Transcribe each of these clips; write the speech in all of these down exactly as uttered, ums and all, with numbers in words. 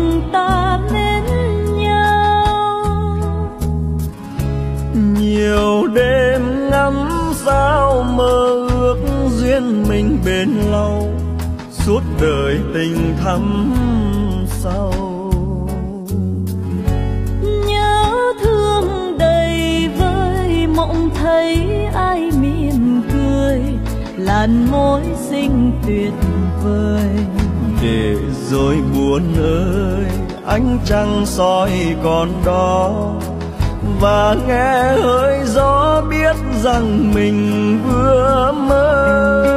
mình ta mến nhau. Nhiều đêm ngắm sao mơ ước duyên mình bền lâu, suốt đời tình thắm sâu. Nhớ thương đầy vơi mộng thấy ai mỉm cười, làn môi xinh tuyệt vời. Để rồi buồn ơi ánh trăng soi còn đó, và nghe hơi gió biết rằng mình vừa mơ.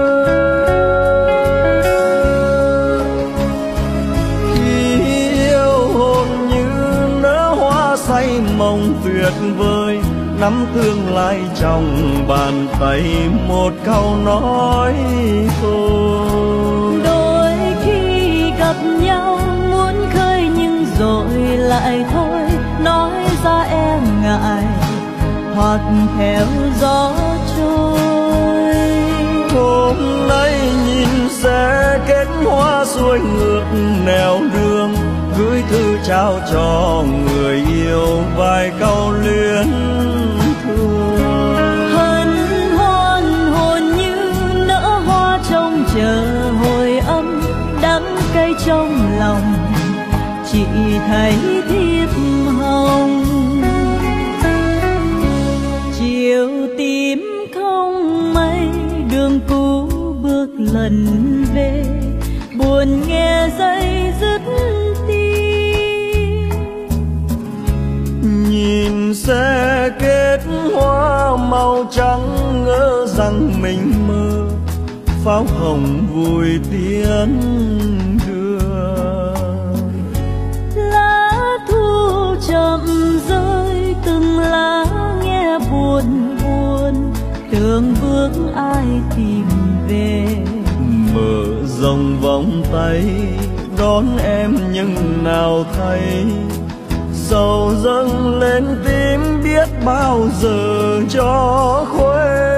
Khi yêu hồn như nở hoa say mộng tuyệt vời, nắm tương lai trong bàn tay một câu nói thôi. Đôi khi gặp nhau muốn khơi nhưng rồi lại thôi, nói ra em ngại hoặc theo gió trôi. Hôm nay nhìn sẽ kết hoa xuôi ngược nẻo đường, gửi thư trao cho người yêu vài câu luyến thương. Hân hoan hồn như nở hoa trông chờ hồi âm, đắng cay trong lòng chỉ thấy thiếp hồng. Chiều tím không mây đường cũ bước lần về, buồn nghe dây dứt tim. Nhìn sẽ kết hoa màu trắng, ngỡ rằng mình mơ pháo hồng vui tiến đưa. Lá thu chậm rơi từng lá nghe buồn buồn, tưởng bước ai tìm về. Mở rộng vòng tay đón em nhưng nào thấy, sầu dâng lên tim biết bao giờ cho khuây.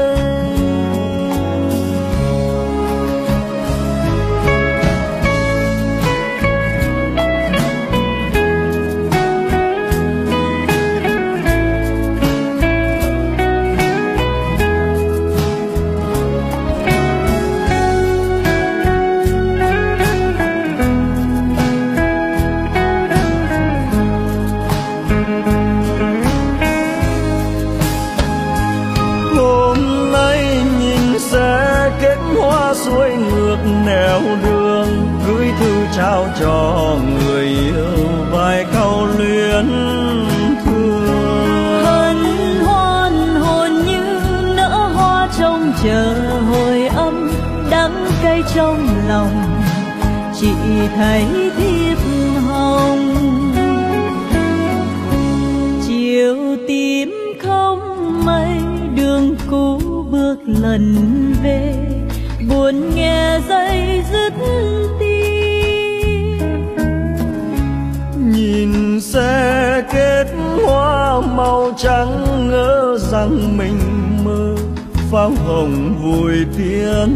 Xuôi ngược nẻo đường, gửi thư trao cho người yêu vài câu luyến thương. Hân hoan hồn như nở hoa trông chờ hồi âm, đắng cay trong lòng chỉ thấy thiếp hồng. Chiều tím không mây đường cũ bước lần về, buồn nghe dây dứt tim. Nhìn sẽ kết hoa màu trắng, ngỡ rằng mình mơ pháo hồng vui tiến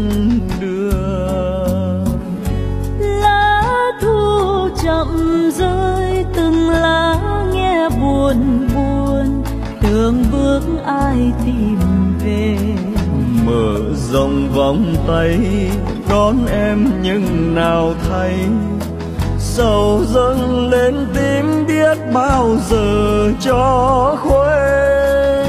đưa. Lá thu chậm rơi từng lá nghe buồn buồn, tưởng bước ai tìm về. Mở rộng vòng tay đón em nhưng nào thấy, sầu dâng lên tim biết bao giờ cho khuây.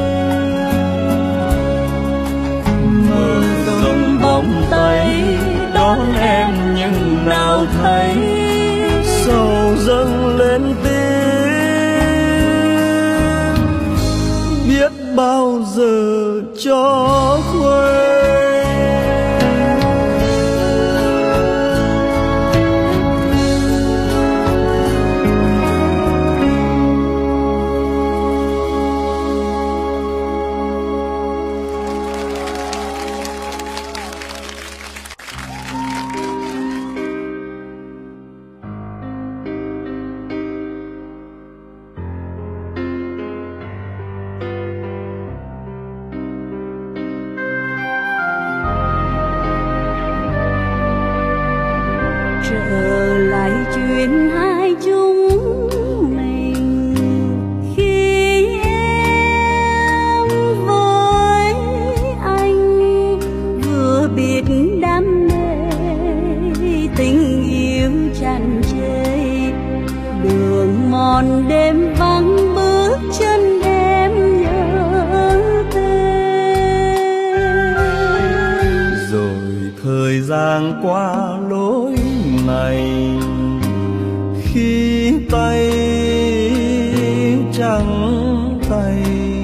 Mở rộng vòng tay đón em nhưng nào thấy, sầu dâng lên tim biết bao giờ cho khuây. mòn đêm vắng bước chân em nhớ tên. Rồi thời gian qua lối này, khi tay trắng tay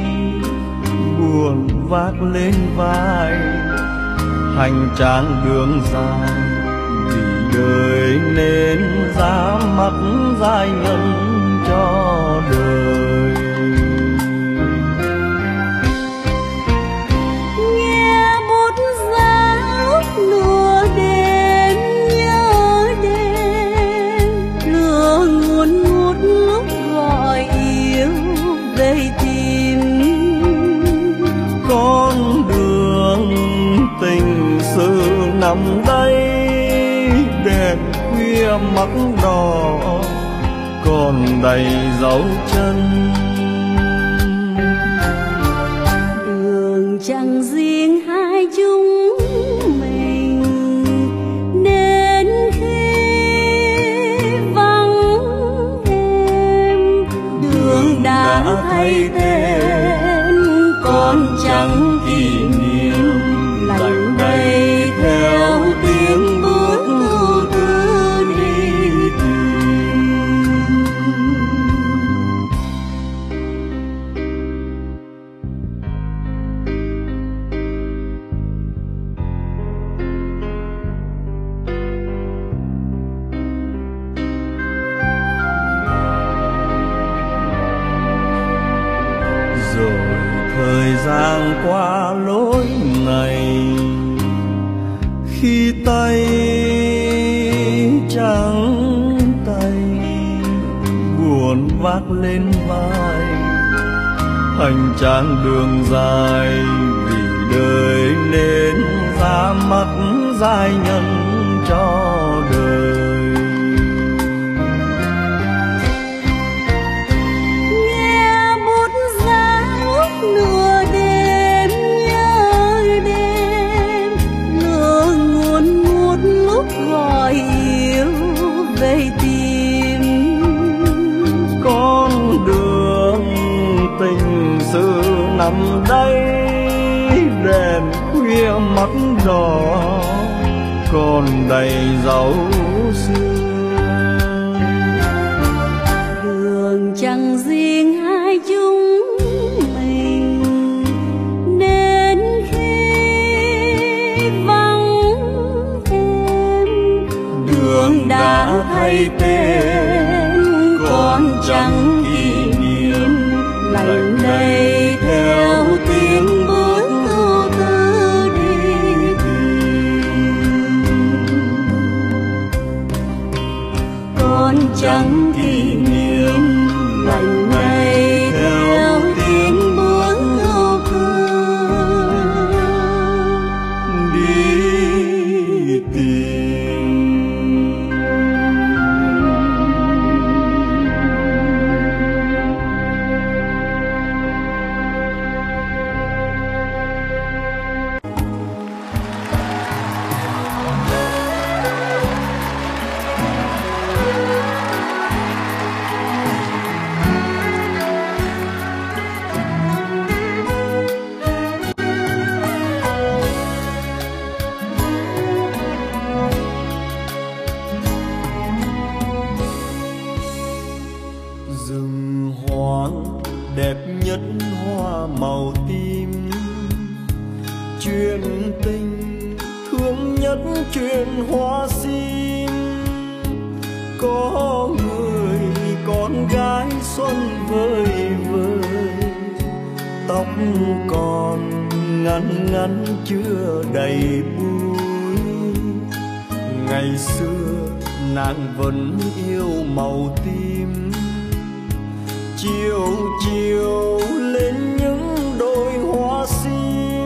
buồn vác lên vai, hành trang đường dài vì đời nên ra mắt giai nhân cho đời. Nghe bút giáo lùa đêm nhớ đêm, lửa nguồn ngút lúc gọi yêu về tìm. Con đường tình sự nằm đây, đèn khuya mắt đỏ còn đầy dấu chân. Đường chẳng riêng hai chúng mình, đến khi vắng em, đường đã thay tên còn chẳng kỷ niệm, lạnh đầy theo tiếng bước ưu tư đi tìm. Rồi thời gian qua lối này, khi tay trắng tay buồn vác lên vai, hành trang đường dài vì đời nên ra mắt giai nhân cho đời. Nghe bút giáo lùa đêm nhớ đêm, lửa nguồn ngút lúc gọi yêu về tìm. Con đường tình sự nằm đây, đèn khuya mắt đỏ còn đầy dấu xưa. Đường chẳng riêng hai chúng mình, đến khi vắng em, đường đã thay tên còn chẳng kỷ niệm, lạnh đầy theo tiếng bước ưu tư đi tìm. Còn chẳng kỷ niệm, lạnh đầy theo tiếng bước ưu tư đi tìm. Rừng hoang đẹp nhất hoa màu tím, chuyện tình thương nhất chuyện hoa sim. Có người con gái xuân vơi vơi, tóc còn ngắn ngắn chưa đầy bụi. Ngày xưa nàng vẫn yêu màu tím, chiều chiều lên những đôi hoa sim.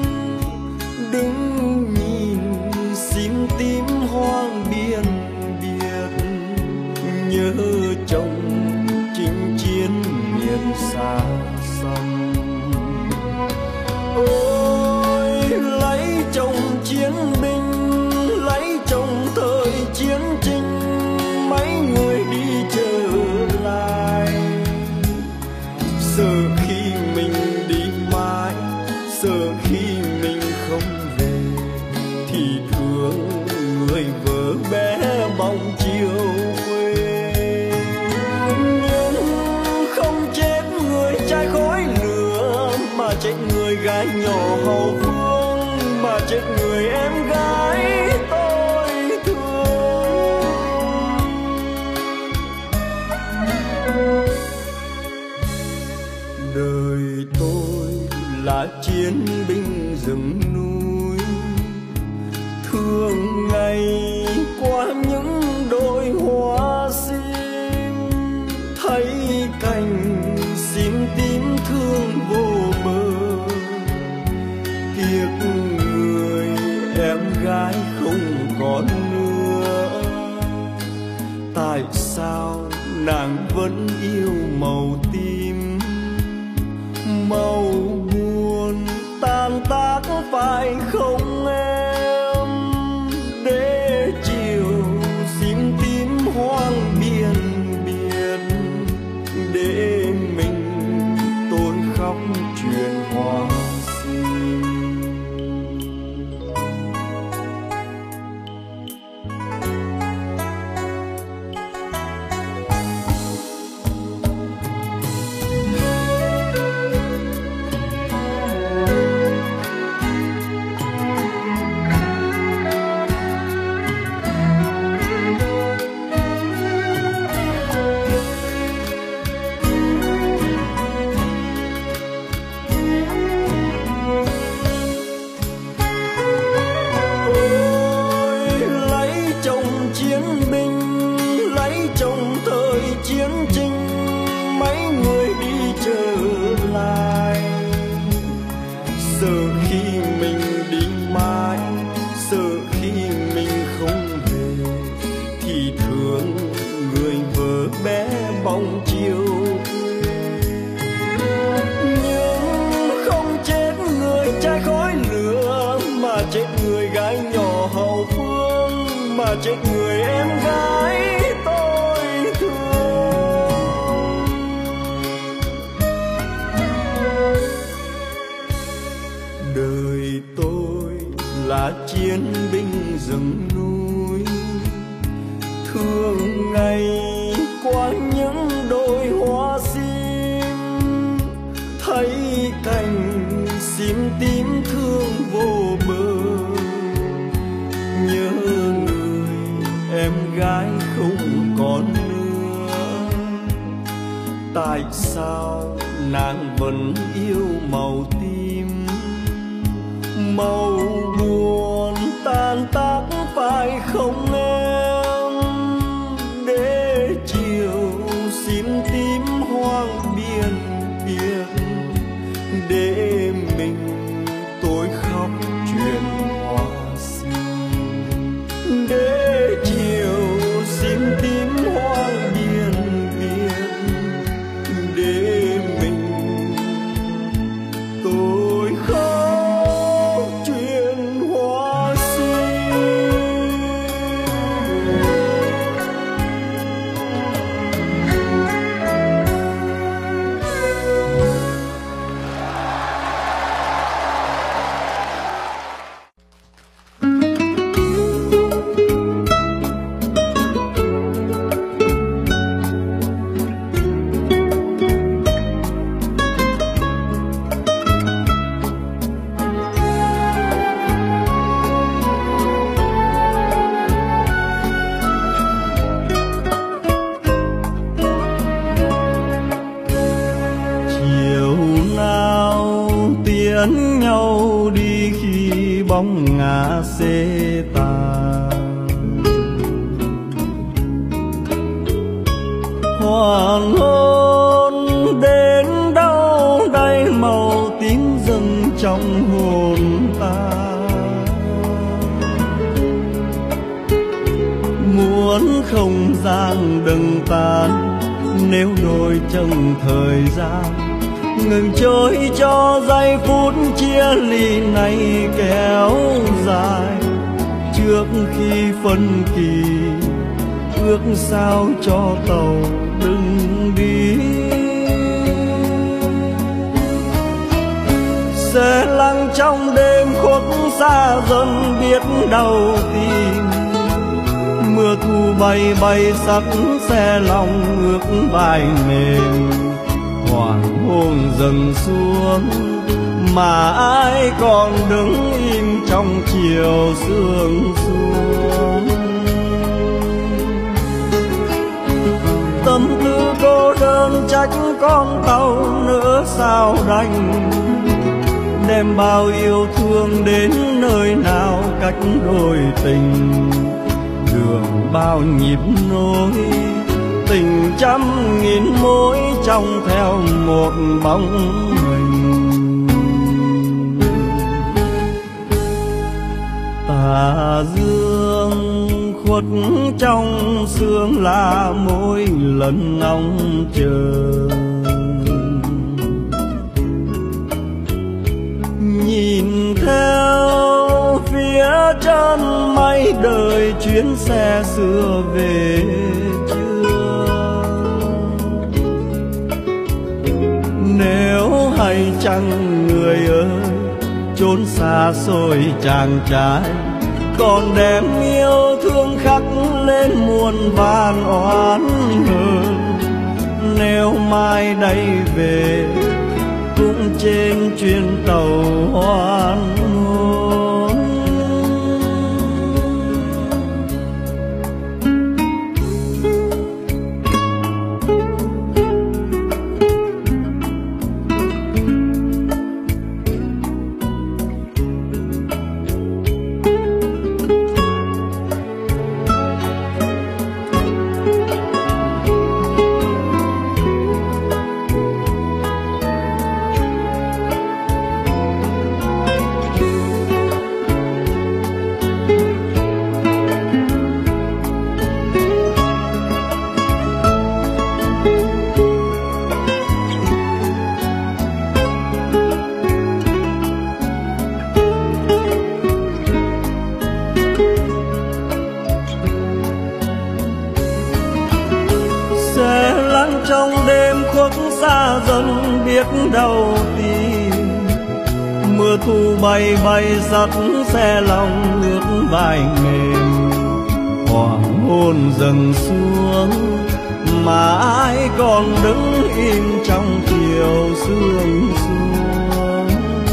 Đứng nhìn sim tím hoang biên biệt, nhớ chồng chinh chiến miền xa xăm. Ôi lấy chồng chiến binh, lấy chồng thời chiến tranh, mấy người đi trở lại nhỏ hậu phương mà chết người em gái tôi thương. Đời tôi là chiến binh rừng núi, thương ngày qua những đôi hoa sim, thấy cành sim tím thương vô bờ. Tiếc người em gái không còn nữa, tại sao nàng vẫn yêu màu tím, màu buồn tan tác phải không em? Để chiều sim tím hoang biên biệt, để mình tôi khóc chuyện hoa sim. Chết người em gái tôi thương. Đời tôi là chiến binh rừng núi, thương ngày qua những đôi hoa sim, thấy cành sim tím thương vô bờ. Nhớ em gái không còn nữa, tại sao nàng vẫn yêu màu tím, màu buồn tan tác phải không em? Để chiều sim tím hoang biên biệt, để mình tôi khóc chuyện hoa sim. Để sim tím hoang biên biệt, để mình tôi khóc chuyện hoa sim. Nhau đi khi bóng ngả xê tàn, hoàng hôn đến đâu đây màu tím dâng trong hồn ta. Muốn không gian đừng tan, nếu đôi chân thời gian ngừng trôi cho giây phút chia ly này kéo dài. Trước khi phân kỳ ước sao cho tàu đừng đi, sẽ lặng trong đêm khuất xa dần biết đau tim. Mưa thu bay bay sắc xe lòng ước vai mềm, hoàng hôn dần xuống mà ai còn đứng im trong chiều sương xuống. Tâm tư cô đơn trách con tàu nữa sao đành, đem bao yêu thương đến nơi nào cách đôi tình. Đường bao nhịp nối, tình trăm nghìn mối trong theo một bóng hình. Tà dương khuất trong sương là mỗi lần ngóng chờ, nhìn theo phía chân mây đời chuyến xe xưa về chưa. Nếu hay chăng người ơi chốn xa xôi chàng trai, còn đem yêu thương khắc lên muôn vàn oán hờn. Nếu mai đây về cũng trên chuyến tàu hoan hôn. Trong đêm khuất xa dần biết đâu tìm, mưa thu bay bay dắt xe lòng ướt vai mềm. Hoàng hôn dần xuống mà ai còn đứng im trong chiều sương xuống.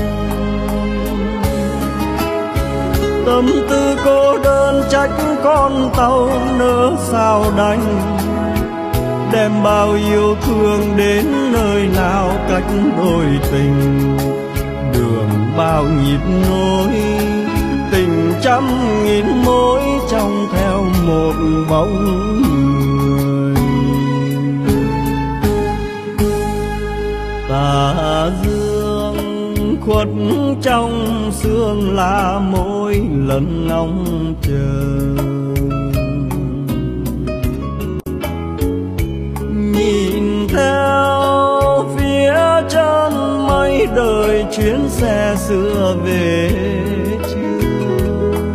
Tâm tư cô đơn trách con tàu nỡ sao đành, đem bao yêu thương đến nơi nào cách đôi tình. Đường bao nhịp nối, tình trăm nghìn mối trong theo một bóng người. Tà dương khuất trong sương là mỗi lần ngóng chờ, nhìn theo phía chân mây đời chuyến xe xưa về chưa.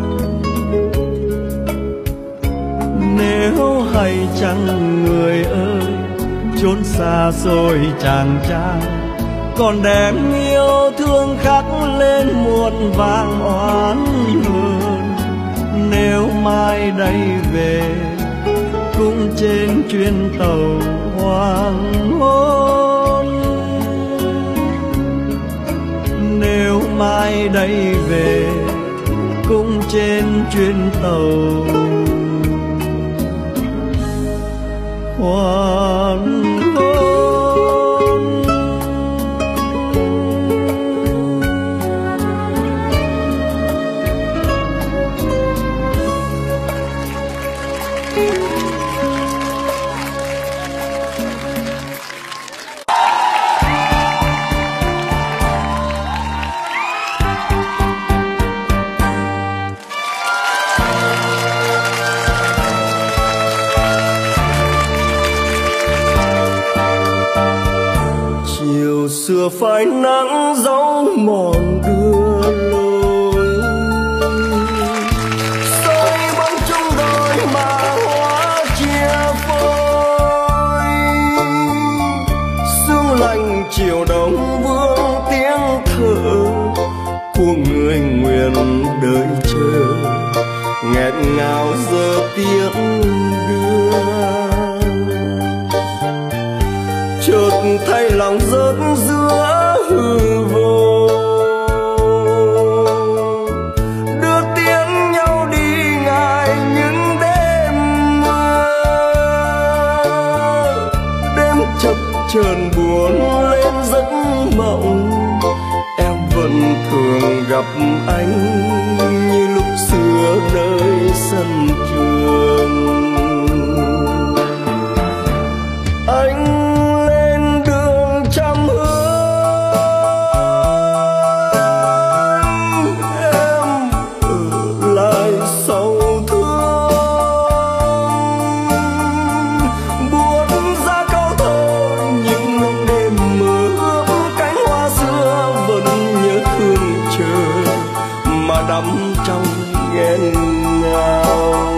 Nếu hay chăng người ơi chốn xa xôi chàng trai, còn đem yêu thương khắc lên muôn vàng oán hờn. Nếu mai đây về cũng trên chuyến tàu hoàng hôn. Nếu mai đây về cũng trên chuyến tàu hoàng hôn. Xưa phai nắng dấu mòn đưa lối, soi bóng trong đôi mà hoa chia phôi. Sương lạnh chiều đông vương tiếng thở của người nguyện đợi chờ, nghẹn ngào giờ tiếng đưa. Chợt thay lòng rớt giữa hư vô, chập chờn buồn lên giấc mộng, em vẫn thường gặp anh như lúc xưa nơi sân trường. Anh lên đường trăm hướng, em ở lại sau thương, buồn ra câu thơ những lúc đêm mưa ướm cánh hoa xưa vẫn nhớ thương chờ mà đắm trong nghẹn ngào.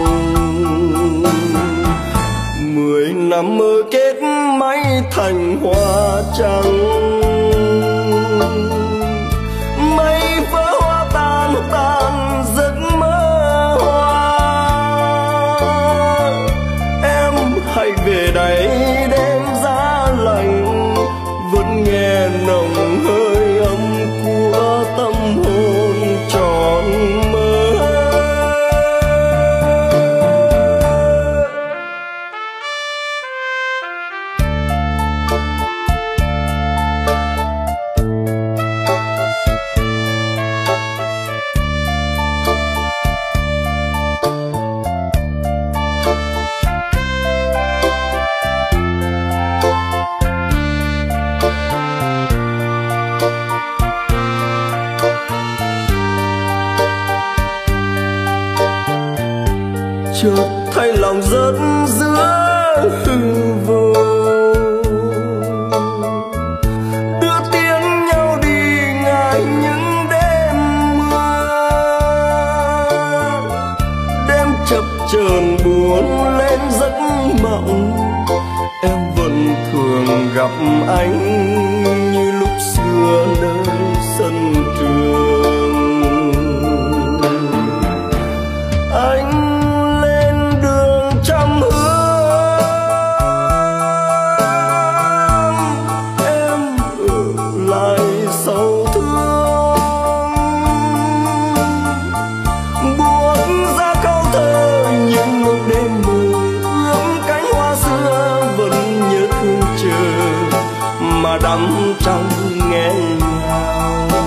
Mười năm mơ kết máy thành hoa trắng, mây vỡ hoa tan tan giấc mơ hoa. Em hãy về đây đêm giá lạnh, vẫn nghe nồng hơi ấm của tâm hồn tròn mơ. Chợt thấy lòng rớt giữa hư vô, đưa tiếng nhau đi ngại những đêm mưa. Đêm chập chờn buồn lên giấc mộng, em vẫn thường gặp anh như lúc xưa nơi sân trường. Anh đắm trong nghẹn ngào.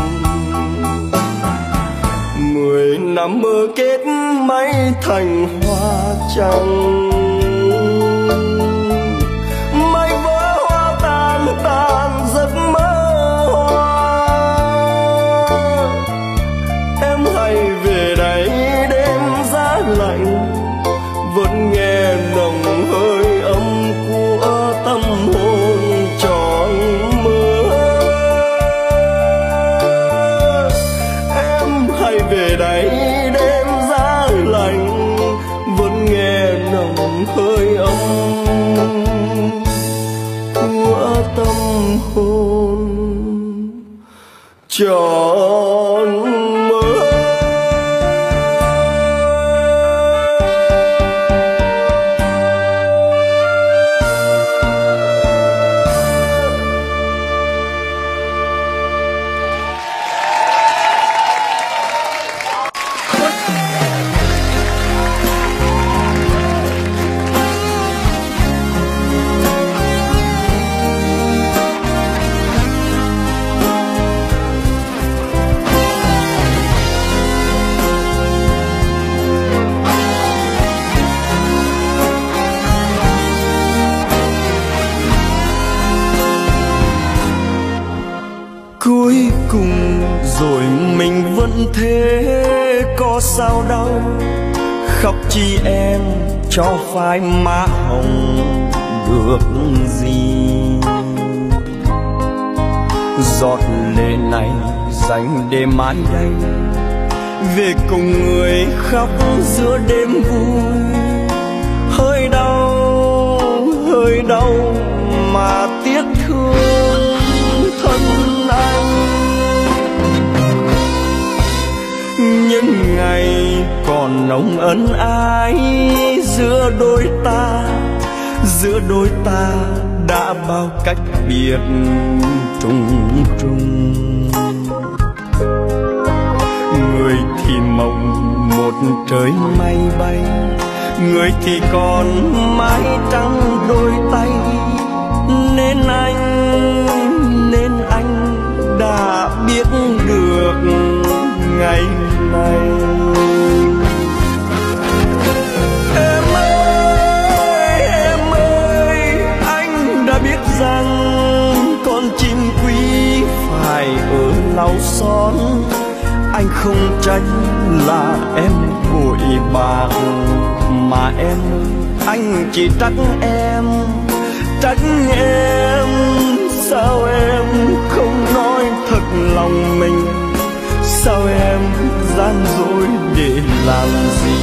Mười năm mơ kết máy thành hoa trắng, mây vỡ hoa tan tan giấc mơ hoa. Em hãy về đây đêm giá lạnh, vẫn nghe nồng hơi ấm của tâm hồn tròn mơ. Em hãy về đây đêm giá lạnh, vẫn nghe nồng hơi ấm của tâm hồn tròn mơ. Cuối cùng rồi mình vẫn thế, có sao đâu khóc chi em cho phai má hồng được gì. Giọt lệ này dành để mãi đây, về cùng người khóc giữa đêm vui. Hơi đau hơi đau mà tiếc thương thân anh. Những ngày còn nồng ân ái giữa đôi ta, giữa đôi ta đã bao cách biệt trùng trùng. Người thì mộng một trời mây bay, người thì còn mái trắng đôi tay. Anh không trách là em vội bạc, mà em anh chỉ trách em, trách em. Sao em không nói thật lòng mình, sao em gian dối để làm gì?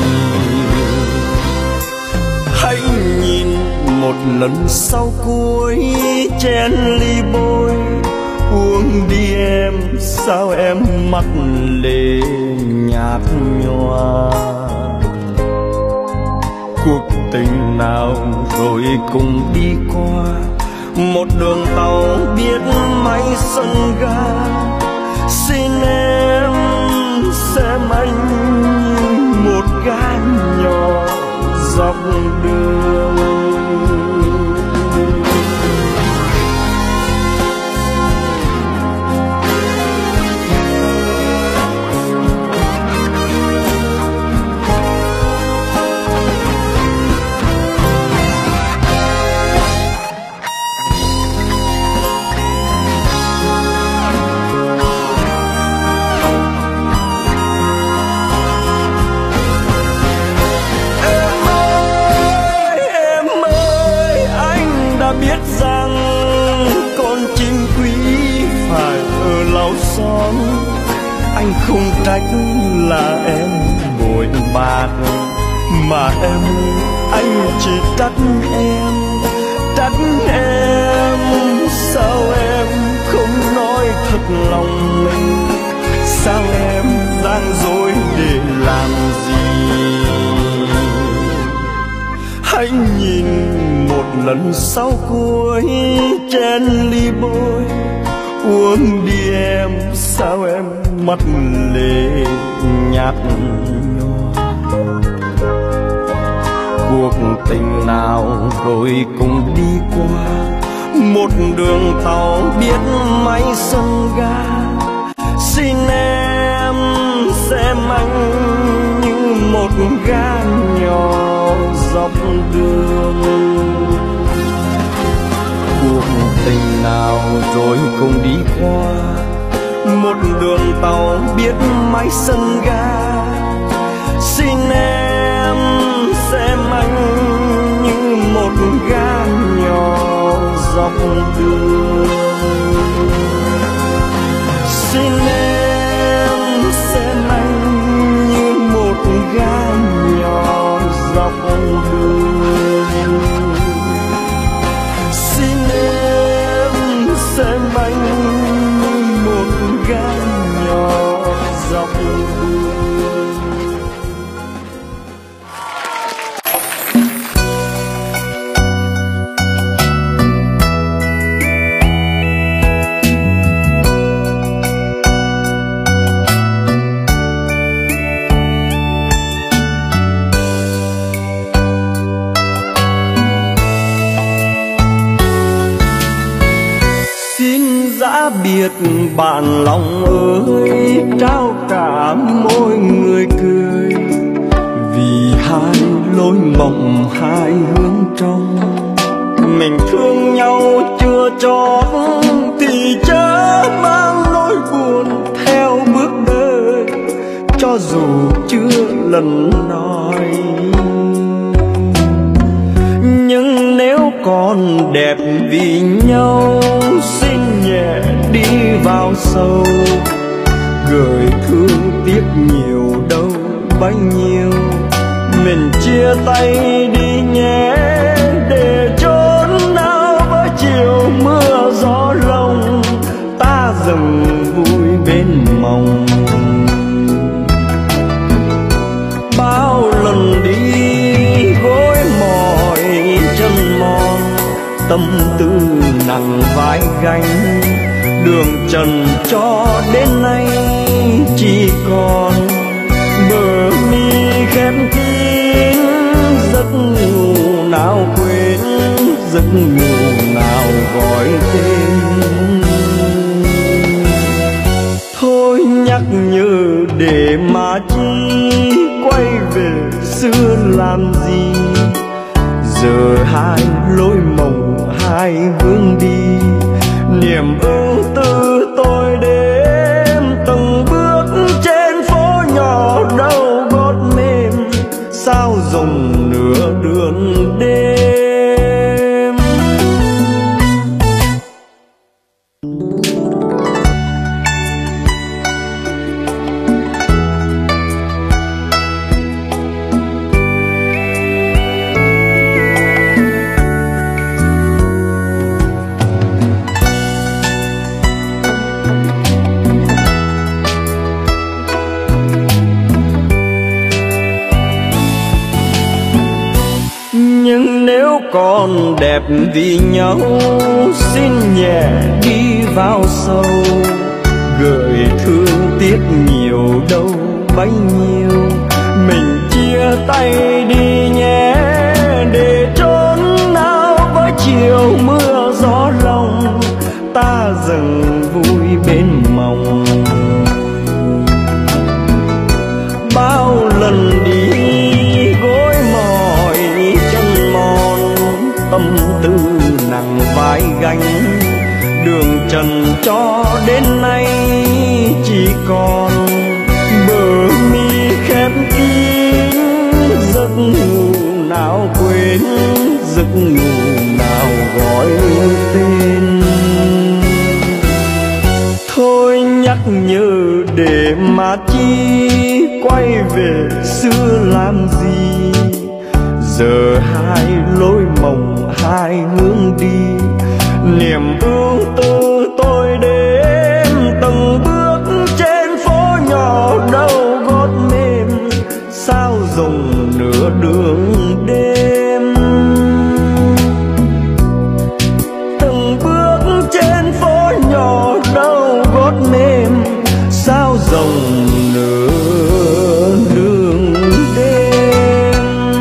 Hãy nhìn một lần sau cuối chén ly bôi, uống đi em. Sao em mắt lệ nhạt nhòa? Cuộc tình nào rồi cùng đi qua, một đường tàu biết máy sân ga. Xin em xem anh như một gã nhỏ dọc đường. Biết rằng con chim quý phải ở lau son, anh không trách là em vội bạc, mà em anh chỉ trách em, trách em. Sao em không nói thật lòng mình, sao em gian dối để làm gì? Hãy nhìn một lần sau cuối chén ly bôi, uống đi em. Sao em mắt lệ nhạt nhòa? Cuộc tình nào rồi cùng đi qua, một đường tàu biết máy sân ga. Xin em xem anh như một gã nhỏ dọc đường. Cuộc tình nào rồi cùng đi qua, một đường tàu biết máy sân ga. Xin em xem anh như một gã nhỏ dọc đường. Xin em xem anh như một gã nhỏ dọc đường. Xin em xem anh như một gã nhỏ dọc đường. Biết bạn lòng ơi, trao cả mỗi người cười, vì hai lối mộng hai hướng trong. Mình thương nhau chưa chót thì chớ mang nỗi buồn theo bước đời, cho dù chưa lần nói. Nhưng nếu còn đẹp vì nhau, xin nhẹ đi vào sâu, gửi thương tiếc nhiều đâu bấy nhiêu. Mình chia tay đi nhé, để chốn nào với chiều mưa gió lông, ta dừng vui bên mộng. Bao lần đi gối mỏi chân mòn, tâm tư nặng vai gánh. Đường trần cho đến nay chỉ còn bờ mi khép kín. Giấc ngủ nào quên, giấc ngủ nào gọi tên. Thôi nhắc nhớ để mà chi, quay về xưa làm gì? Giờ hai lối mộng hai hướng đi, niềm ưu tư tôi đêm từng bước còn đẹp vì nhau, xin nhẹ đi vào sâu, gợi thương tiếc nhiều đâu bấy nhiêu. Mình chia tay đi nhé, để trốn nào với chiều mưa gió lòng, ta dần vui bên mộng. Bao lần đi gối mỏi chân mòn, tâm tư nặng vai gánh, đường trần cho đến nay chỉ còn bờ mi khép kín. Giấc ngủ nào quên, giấc ngủ nào gọi tên. Thôi nhắc nhớ để mà chi, quay về xưa làm gì. Giờ hai lối mộng hai hướng đi, niềm ưu tư tôi đến từng bước trên phố nhỏ đâu gót mềm, sao dùng nửa đường đêm. Từng bước trên phố nhỏ đâu gót mềm, sao dòng nửa đường đêm.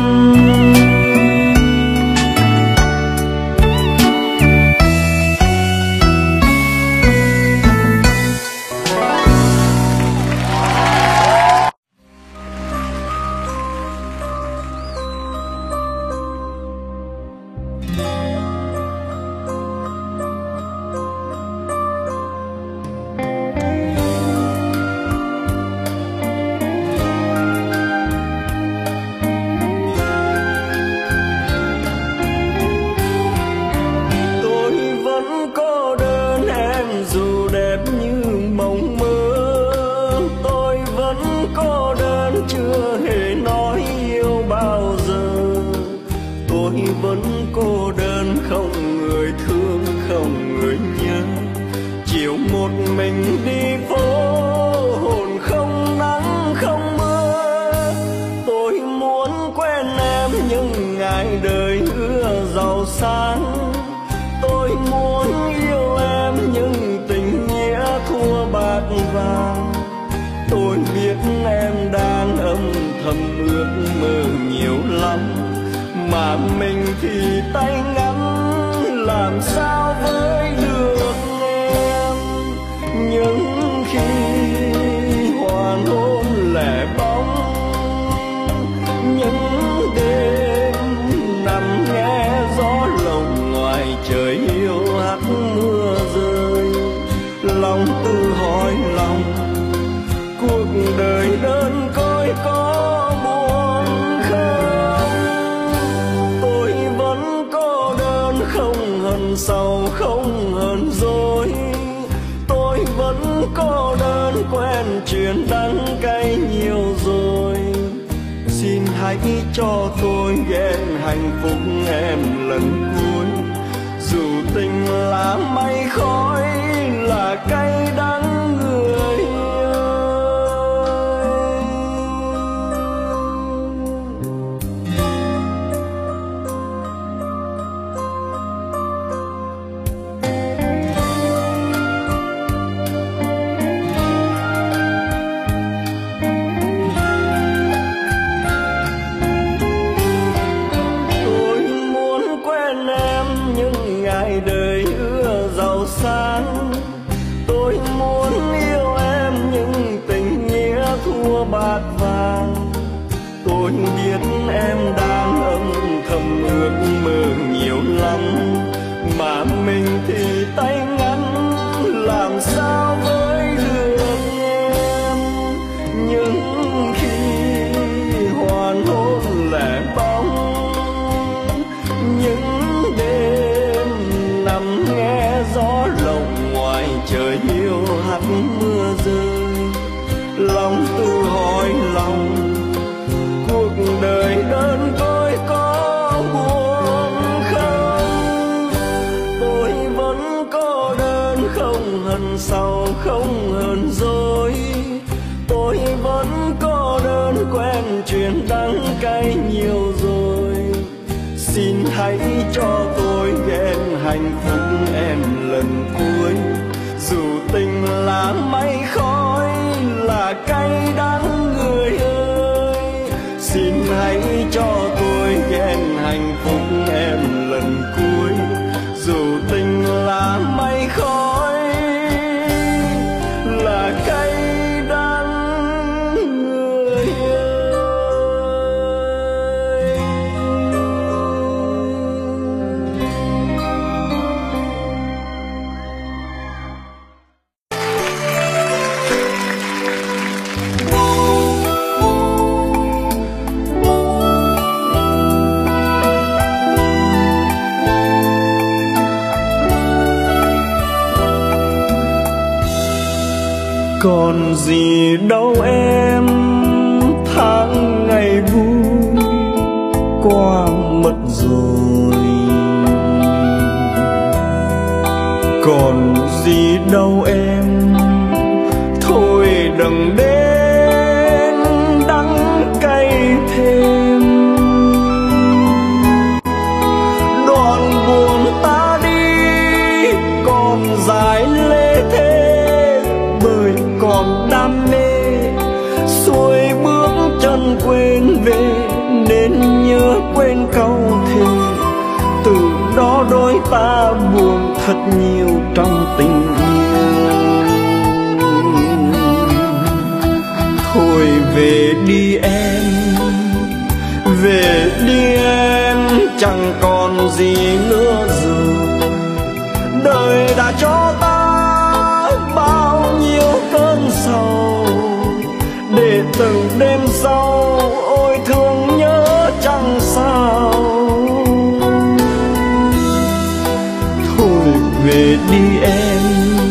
Mà mình thì tay ngắn, làm sao với được em. Những khi hoàng hôn lẻ bóng, những đêm nằm nghe gió lồng ngoài trời hiu hắt mưa rơi. Lòng tự hỏi lòng, cuộc đời đơn côi có sầu không hờn dỗi. Tôi vẫn cô đơn quen chuyện đắng cay nhiều rồi. Xin hãy cho tôi ghé hạnh phúc em lần cuối, dù tình là mây khói là cay đắng người bát vàng. Tôi biết em đang âm thầm ước mơ nhiều lắm, mà mình thì tay ngắn, làm sao với được em. Những khi hoàn hôn lẻ bóng, những đêm nằm nghe gió lồng ngoài trời hiu hắt mưa rơi. Lòng tự hỏi lòng, cuộc đời đơn côi có buồn không? Tôi vẫn cô đơn không hận sầu không hờn dỗi. Tôi vẫn cô đơn quen chuyện đắng cay nhiều rồi. xin hãy cho tôi ghen hạnh phúc em lần cuối. Dù tình là mây khói, là cay đắng người ơi, xin hãy cho tôi ghen hạnh phúc em lần cuối. Dù tình là mây khói, là cay đắng người ơi. Còn gì đâu em, tháng ngày vui qua mất rồi. Còn gì đâu em, thôi đừng đến đắng cay thêm. Đoạn buồn ta đi còn dài lê thế, bởi còn đam mê xuôi bước chân quên về, nên nhớ quên câu thề. Từ đó đôi ta buồn thật nhiều trong tình yêu. Thôi về đi em, về đi em, chẳng còn gì nữa rồi. Đời đã cho ta bao nhiêu cơn sầu, để từng đêm sau ôi thương nhớ chẳng sao. Thôi về đi em,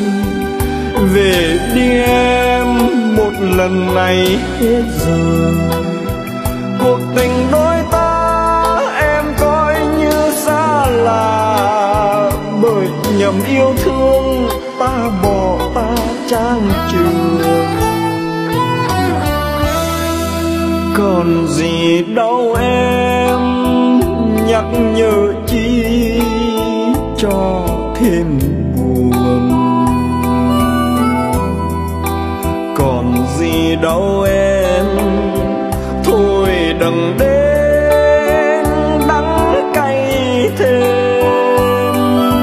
về đi em, một lần này hết rồi. Cuộc tình đôi ta em coi như xa lạ, bởi nhầm yêu thương ta bỏ ta trang trường. Còn gì đâu em, nhắc nhở chi cho thêm buồn. Còn gì đâu em, thôi đừng đến đắng cay thêm.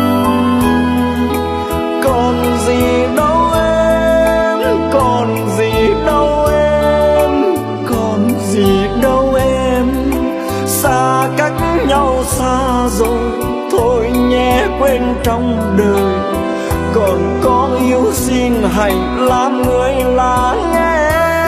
Còn gì đâu em, còn gì đâu em, còn gì đâu em, xa cách nhau xa rồi, thôi nhé quên trong đời. Còn có yêu xin hãy làm người lắng nghe.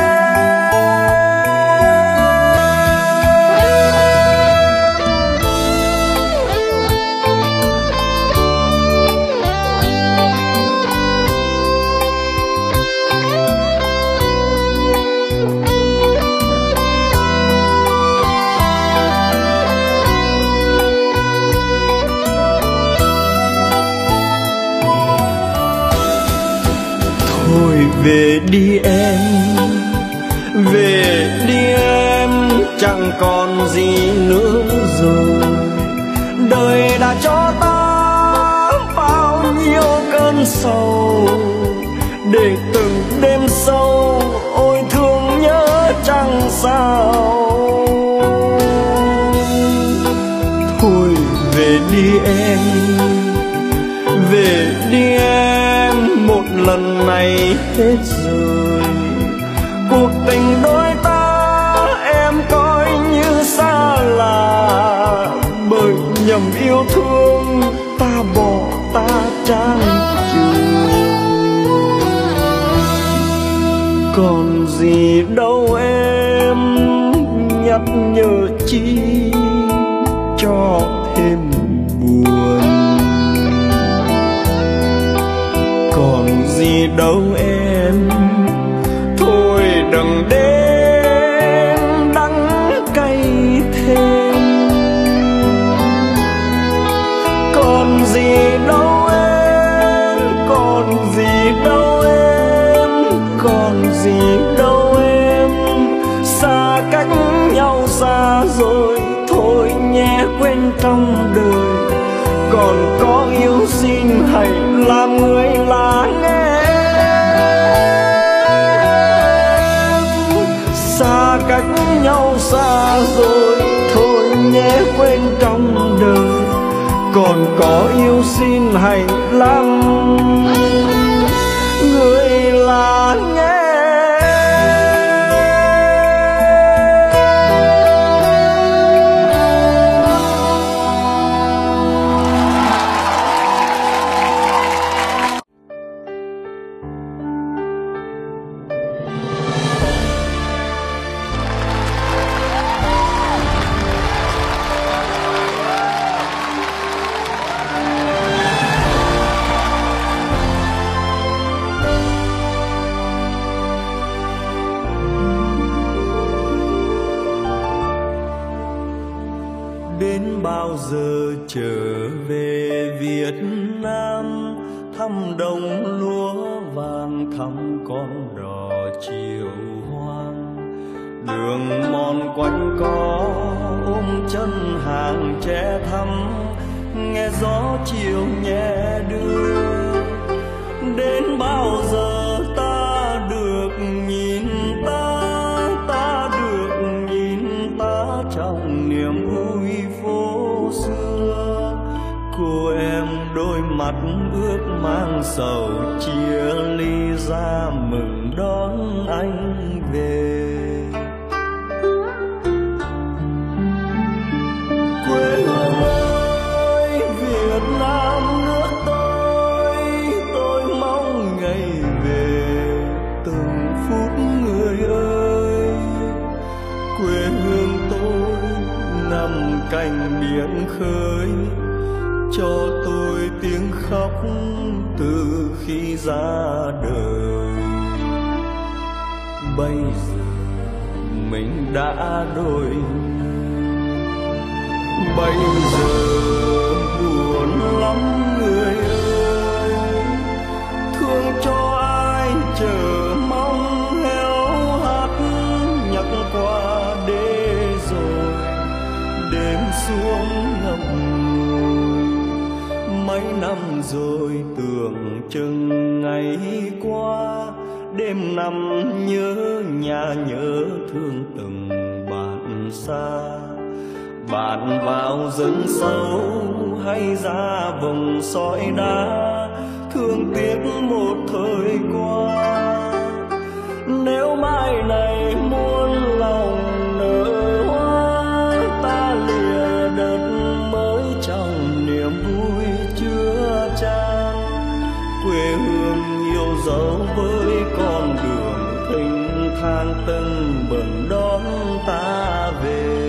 Thôi về đi em, về đi em, chẳng còn gì nữa rồi. Đời đã cho ta bao nhiêu cơn sầu, để từng đêm sâu ôi thương nhớ chẳng sao. Thôi về đi em, về đi em, một lần này hết rồi. Cuộc tình đôi ta em coi như xa lạ, bởi nhầm yêu thương ta bỏ ta trang trường. Còn gì đâu em, nhắc nhở chi cho thêm buồn. Còn gì đâu em, thôi đừng đến đắng cay thêm. Còn gì đâu em, còn gì đâu em, còn gì đâu em, xa cách nhau xa rồi, thôi nhé quên trong đời. Còn có yêu xin hãy làm người lắng nghe. Xa cách nhau xa rồi, thôi nhé quên trong đời. Còn có yêu xin hãy làm người lắng nghe. Đến bao giờ trở về Việt Nam, thăm đồng lúa vàng, thăm con đò chiều hoang. Đường mòn quanh co ôm chân hàng trẻ thắm, nghe gió chiều nhẹ đưa. Đến bao giờ ta được nhìn ta, ta được nhìn ta trong niềm vui phố xưa. Cô em đôi mắt ước mang sầu, chia ly ra mừng đón anh về. Quê hương ơi Việt Nam nước tôi, tôi mong ngày về từng phút người ơi. Quê hương tôi nằm cạnh biển khơi, cho tôi tiếng khóc từ khi ra đời. Bây giờ mình đã đổi, bây giờ buồn lắm người ơi. Thương cho ai chờ mong héo hắt, nhắc qua đê rồi đêm xuống ngập ngùi. Mấy năm rồi tưởng chừng ngày qua, đêm nằm nhớ nhà nhớ thương từng bạn xa. Bạn vào rừng sâu hay ra vùng sỏi đá, thương tiếc một thời qua. Nếu mai này muôn lòng nở hoa, ta lìa đợt mới trong niềm vui chưa chan. Quê hương yêu dấu với con đường thênh thang tưng bừng đón ta về.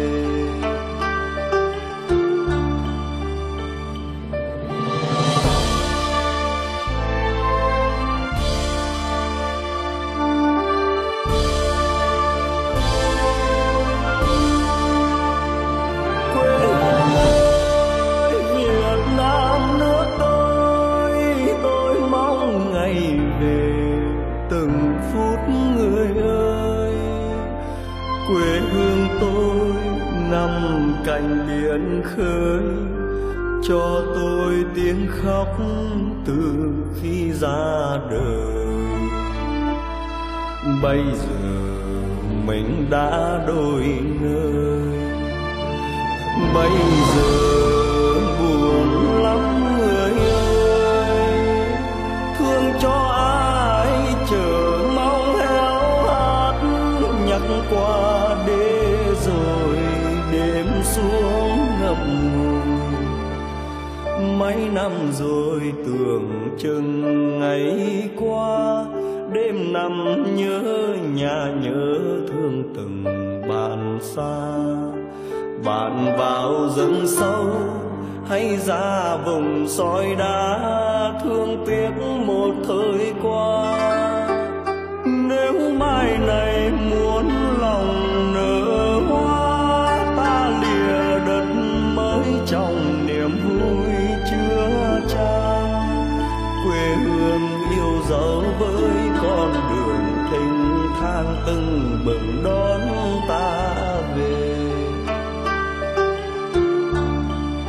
Quê hương tôi nằm cạnh biển khơi, cho tôi tiếng khóc từ khi ra đời. Bây giờ mình đã đổi nơi, bây giờ buồn lắm người ơi. Thương cho ai chờ mong héo hắt, nhắc qua đê rồi đêm xuống ngập ngùi. Mấy năm rồi tưởng chừng ngày qua, đêm nằm nhớ nhà nhớ thương từng bạn xa. Bạn vào rừng sâu hay ra vùng sỏi đá, thương tiếc một thời qua. Nếu mai này muốn lòng nở hoa, ta lìa đất mới trong niềm vui chưa chan. Quê hương yêu dấu với con đường thênh thang tưng bừng đón ta về.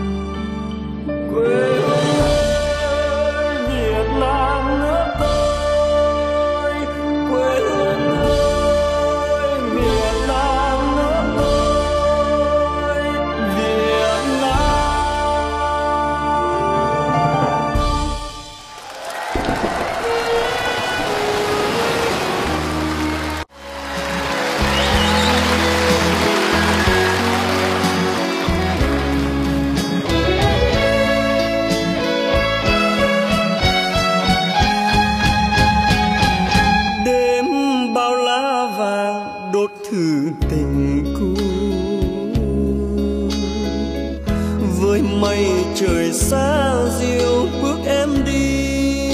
Trời xa diệu bước em đi,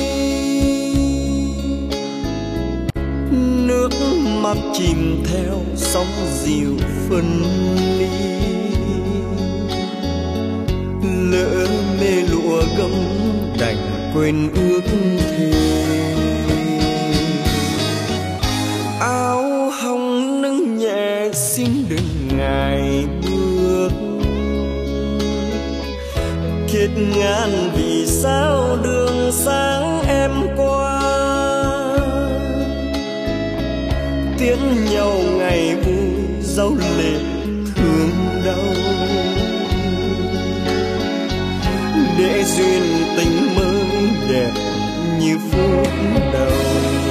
nước mắt chìm theo sóng dịu phân ly. Lỡ mê lụa gấm đành quên ước thề, áo hồng nâng nhẹ xin đừng ngại bước. Kết ngàn vì sao đường sáng em qua, tiễn nhau ngày vui dấu lệ thương đau. Để duyên tình mới đẹp như phút đầu.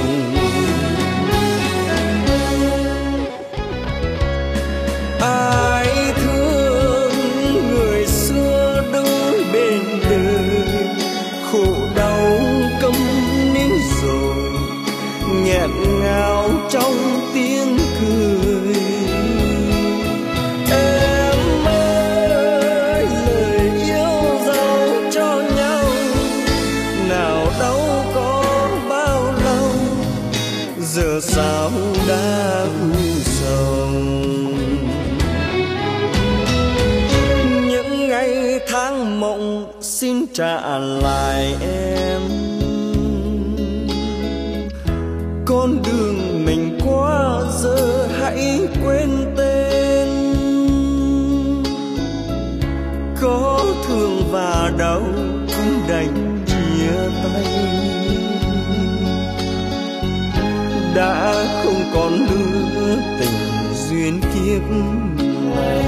Ai thương người xưa đứng bên đời, khổ đau câm nín rồi nghẹn ngào trong tiếng cười. Em ơi lời yêu dấu cho nhau, nào đâu có bao lâu, giờ sao đã u sầu. Những ngày tháng mộng xin trả lại em, con đường mình qua giờ hãy quên tên. Có thương và đau cũng đành chia tay, đã không còn nữa tình duyên kiếp này.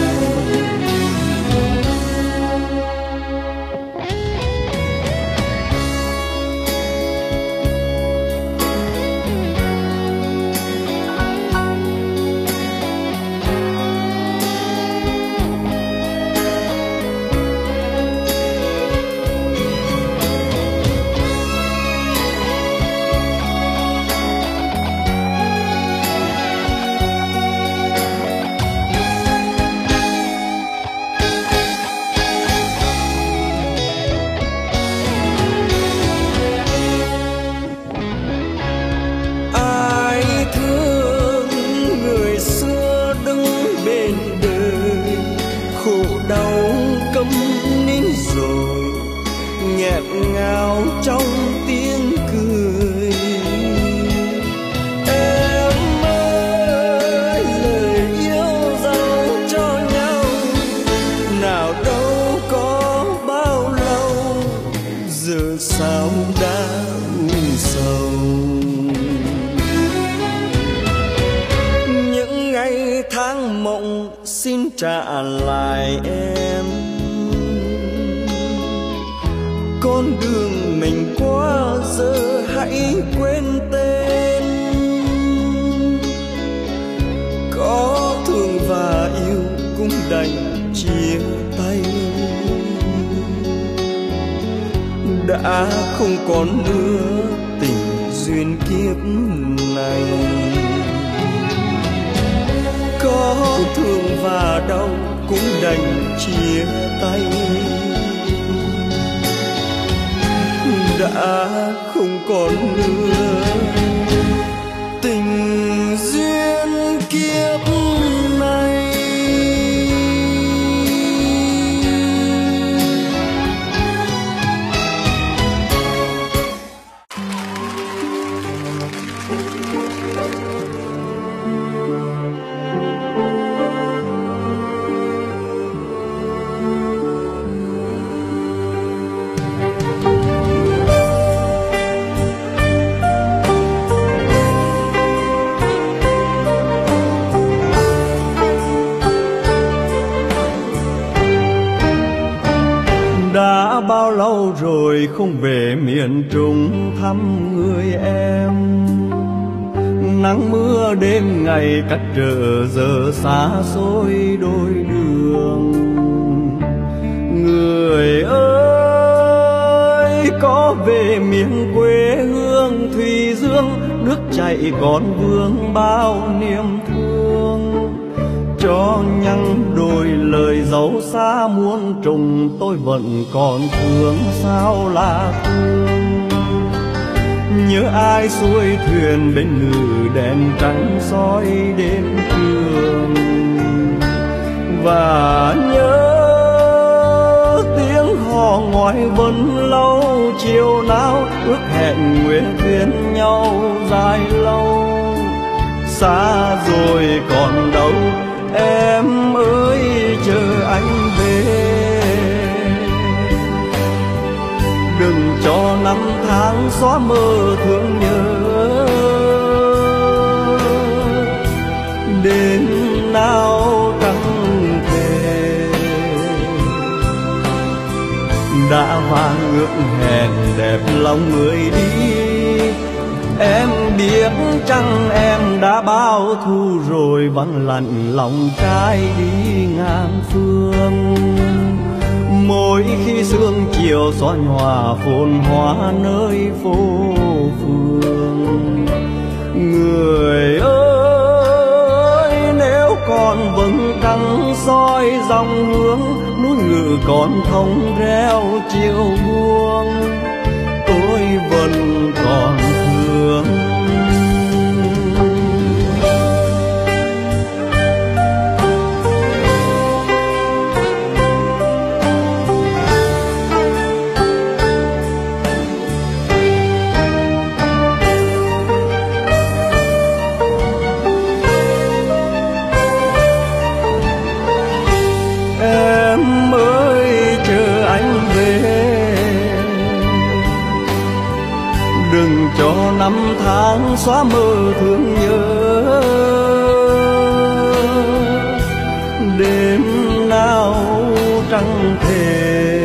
Nghẹn ngào trong tiếng cười. Em ơi lời yêu dấu cho nhau, nào đâu có bao lâu, giờ sao đã u sầu. Những ngày tháng mộng xin trả lại em, con đường mình qua giờ hãy quên tên. Có thương và yêu cũng đành chia tay, đã không còn nữa tình duyên kiếp này. Có thương và đau cũng đành chia tay, đã không còn nữa tình duyên kiếp này. đã bao lâu rồi không về miền Trung thăm người em. Nắng mưa đêm ngày cách trở giờ xa xôi đôi đường. Người ơi có về miền quê hương Thủy Dương, nước chảy còn vương bao niềm thương. Cho nhăn đôi lời dấu xa muôn trùng, tôi vẫn còn thương sao là thương. Nhớ ai xuôi thuyền bên ngự đèn trắng soi đêm trường. Và nhớ tiếng hò ngoài vân lâu chiều nào ước hẹn nguyện duyên nhau dài lâu. Xa rồi còn đâu em ơi chờ anh về. Đừng cho năm tháng xóa mơ thương nhớ. Đến nào chẳng thể đã vang ước hẹn đẹp lòng người đi. Em biết chăng em đã bao thu rồi vắng lạnh lòng trai đi ngang phương. Mỗi khi sương chiều xóa nhòa phồn hoa nơi phố phường. Người ơi nếu còn vầng trăng soi dòng hướng, núi Ngự còn thông reo chiều buông, tôi vẫn còn thương. Em ơi chờ anh về. Đừng cho năm tháng xóa mơ thương nhớ. Đêm nào trăng thề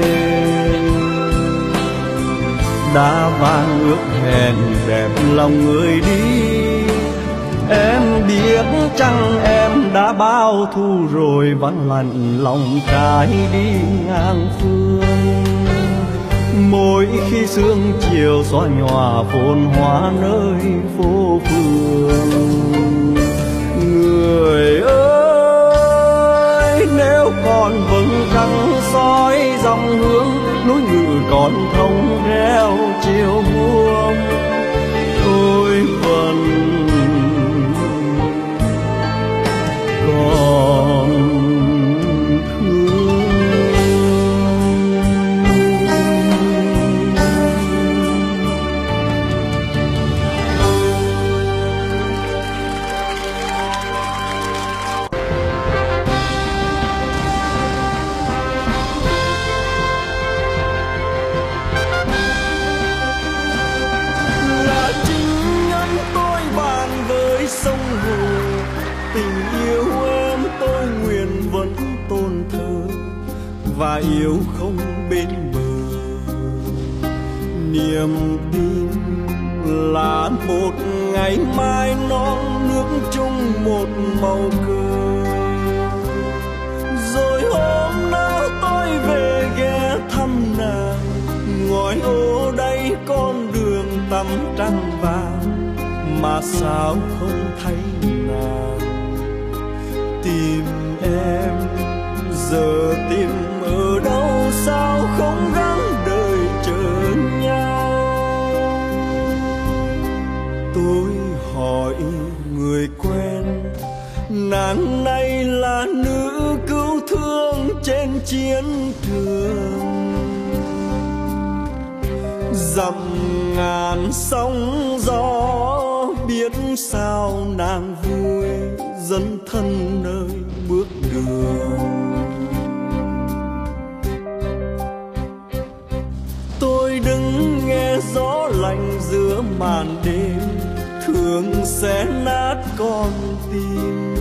đã vang ước hẹn đẹp lòng người đi. Em biết chăng em đã bao thu rồi vắng lạnh lòng trai đi ngang phương. Mỗi khi sương chiều xóa nhòa phồn hoa nơi phố phường. Người ơi nếu còn vầng trăng soi dòng hướng, núi Ngự còn thông reo chiều buông, tôi vẫn còn thương. Là chính nhân tôi bàn với sông Hồ, tình yêu em tôi nguyện vẫn tôn thờ và yêu không bên bờ. Niềm tin là một ngày mai non nước chung một màu cờ. Rồi hôm nào tôi về ghé thăm nàng, ngói ô đây con đường tắm trăng vàng, mà sao không thấy nàng. Tìm em giờ tìm ở đâu, sao không gắng đời chờ nhau. Tôi hỏi người quen, nàng này là nữ cứu thương trên chiến trường. Dặm ngàn sóng gió biết sao nàng vui, dẫn thân nơi bước đường. Tôi đứng nghe gió lạnh giữa màn đêm, thương xé nát con tim.